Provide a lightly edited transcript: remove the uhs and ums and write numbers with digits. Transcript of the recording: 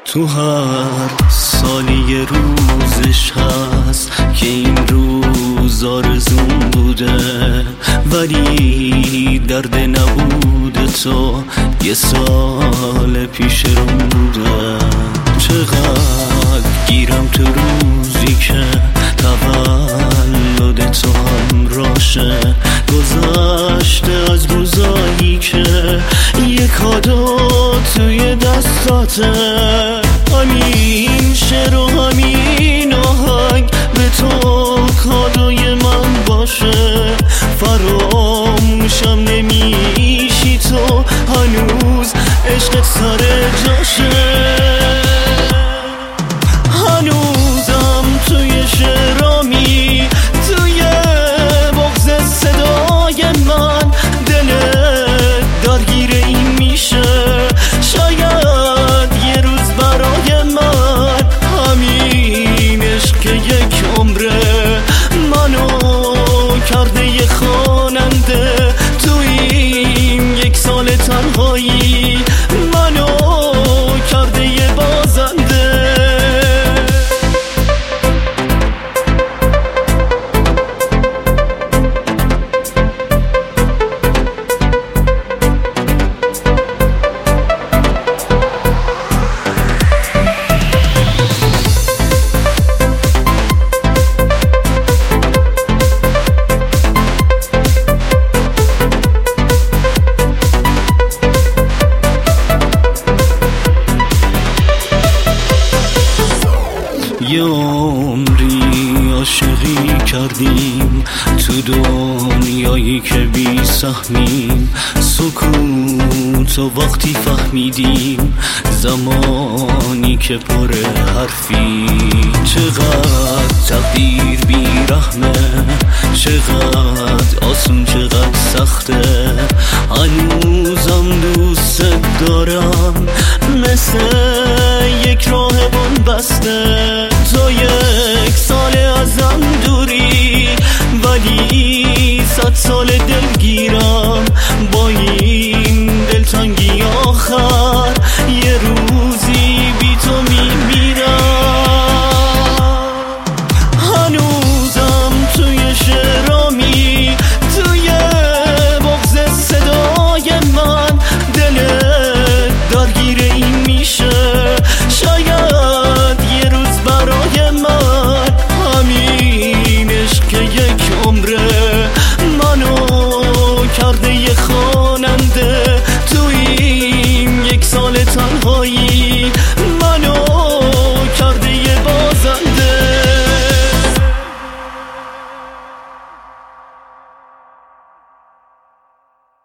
تو هر سالی یه روزش هست که این روز آرزوم بوده، ولی درد نبوده تو یه سال پیش روم بوده. چقدر گیرم تو روزی که تولد تو همراشه، گذشته از روزایی که یه کادو توی دستاته. همین شعر و همین آهنگ به تو کادوی من باشه، فراموشم نمیشی تو، هنوز عشقت سر جاشه. هنوزم توی شعرامی، توی بغض صدای من دلت درگیر این میشه. شاید یه روز برای من همین عشق که یک عمره منو کرده یه خواننده، توی این یک سال تنهایی منو کرده یه بازنده. یه عمری عاشقی کردیم تو دنیایی که بی سهمیم، سکوت و وقتی فهمیدیم زمانی که پر حرفی. چقدر تقدیر بی رحمه، چقدر آسون چقدر سخته، هنوزم دوست دارم